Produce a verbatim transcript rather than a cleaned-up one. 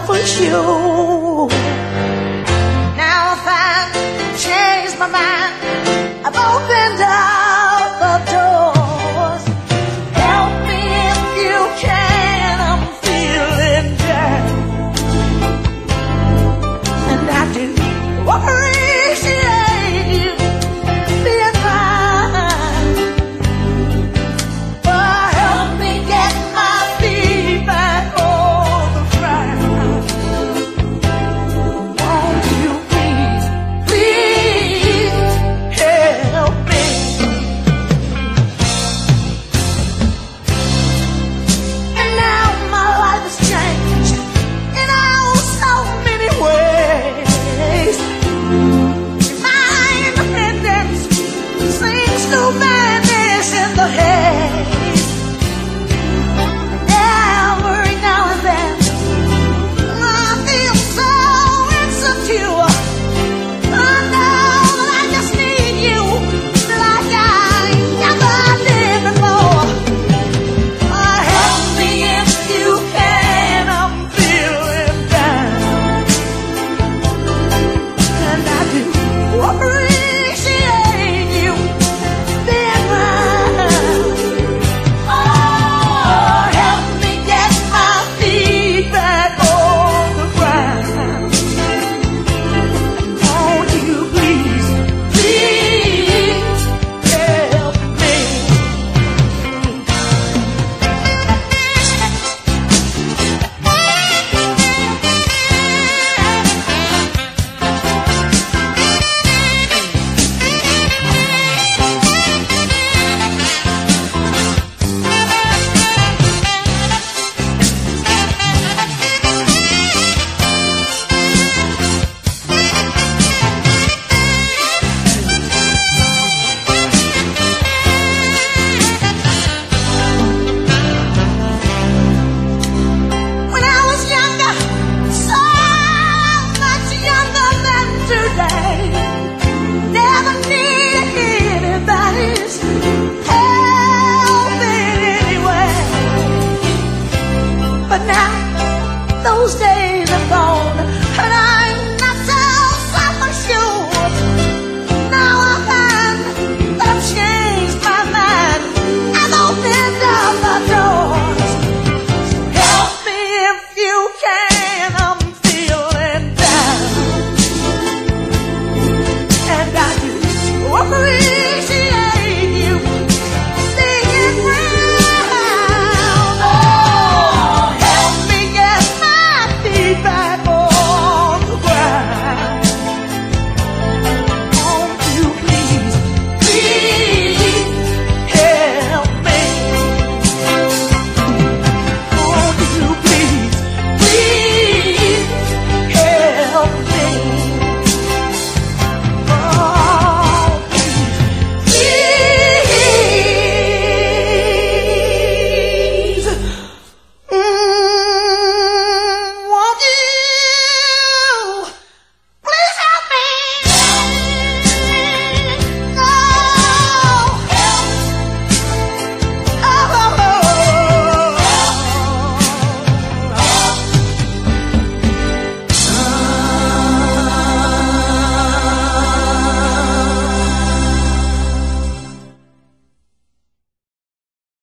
for sure. Now if I change my mind, I've opened all the doors. Help me if you can, I'm feeling down. And I do appreciate you being mine. But help me get my feet back on the ground. Won't you please, please help me? And now my life has changed in oh so many ways. My independence seems to vanish in the haze.